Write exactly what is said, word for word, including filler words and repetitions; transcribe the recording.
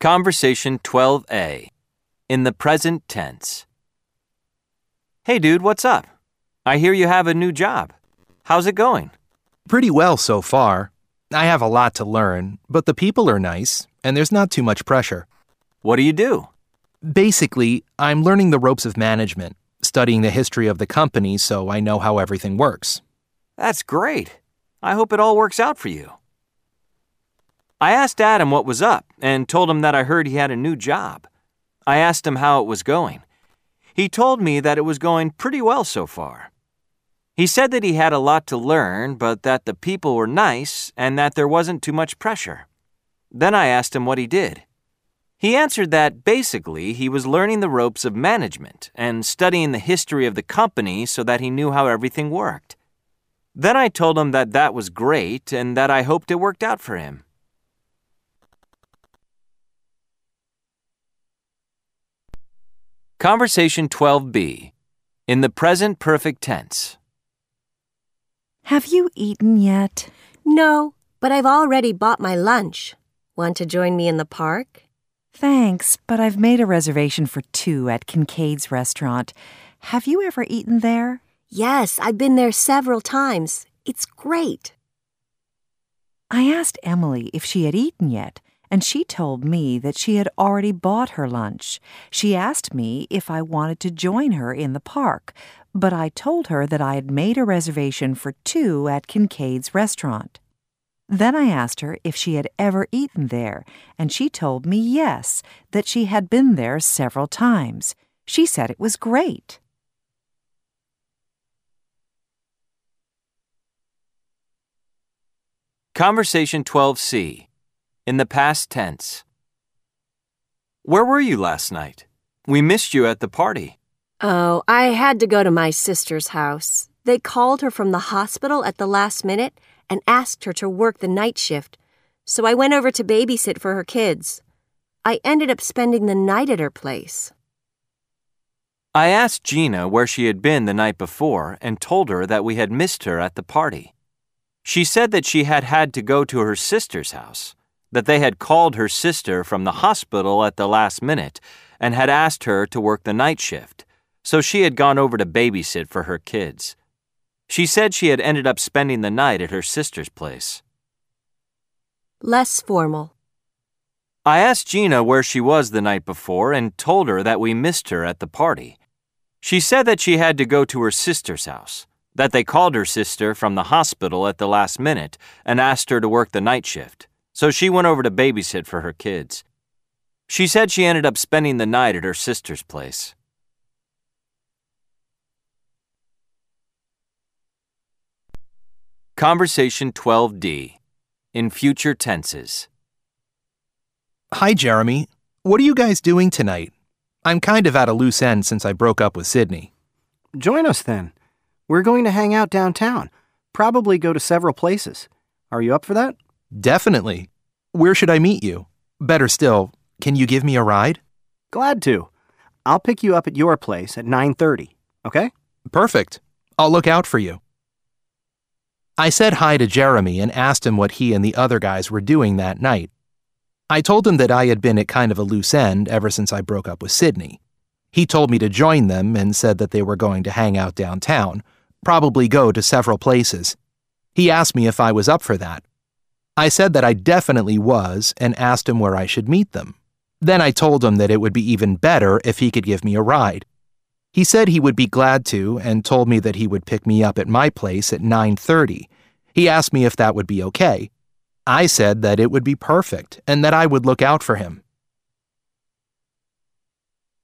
Conversation twelve A. In the present tense. Hey dude, what's up? I hear you have a new job. How's it going? Pretty well so far. I have a lot to learn, but the people are nice, and there's not too much pressure. What do you do? Basically, I'm learning the ropes of management, studying the history of the company so I know how everything works. That's great. I hope it all works out for you. I asked Adam what was up and told him that I heard he had a new job. I asked him how it was going. He told me that it was going pretty well so far. He said that he had a lot to learn, but that the people were nice and that there wasn't too much pressure. Then I asked him what he did. He answered that basically he was learning the ropes of management and studying the history of the company so that he knew how everything worked. Then I told him that that was great and that I hoped it worked out for him. Conversation twelve B. In the present perfect tense. Have you eaten yet? No, but I've already bought my lunch. Want to join me in the park? Thanks, but I've made a reservation for two at Kincaid's restaurant. Have you ever eaten there? Yes, I've been there several times. It's great. I asked Emily if she had eaten yet, and she told me that she had already bought her lunch. She asked me if I wanted to join her in the park, but I told her that I had made a reservation for two at Kincaid's restaurant. Then I asked her if she had ever eaten there, and she told me yes, that she had been there several times. She said it was great. Conversation twelve C. In the past tense. Where were you last night? We missed you at the party. Oh, I had to go to my sister's house. They called her from the hospital at the last minute and asked her to work the night shift, so I went over to babysit for her kids. I ended up spending the night at her place. I asked Gina where she had been the night before and told her that we had missed her at the party. She said that she had had to go to her sister's house, that they had called her sister from the hospital at the last minute and had asked her to work the night shift, so she had gone over to babysit for her kids. She said she had ended up spending the night at her sister's place. Less formal. I asked Gina where she was the night before and told her that we missed her at the party. She said that she had to go to her sister's house, that they called her sister from the hospital at the last minute and asked her to work the night shift, so she went over to babysit for her kids. She said she ended up spending the night at her sister's place. Conversation twelve D. In future tenses. Hi, Jeremy. What are you guys doing tonight? I'm kind of at a loose end since I broke up with Sydney. Join us then. We're going to hang out downtown. Probably go to several places. Are you up for that? Definitely. Where should I meet you? Better still, can you give me a ride? Glad to. I'll pick you up at your place at nine thirty, okay? Perfect. I'll look out for you. I said hi to Jeremy and asked him what he and the other guys were doing that night. I told him that I had been at kind of a loose end ever since I broke up with Sydney. He told me to join them and said that they were going to hang out downtown, probably go to several places. He asked me if I was up for that. I said that I definitely was and asked him where I should meet them. Then I told him that it would be even better if he could give me a ride. He said he would be glad to and told me that he would pick me up at my place at nine thirty. He asked me if that would be okay. I said that it would be perfect and that I would look out for him.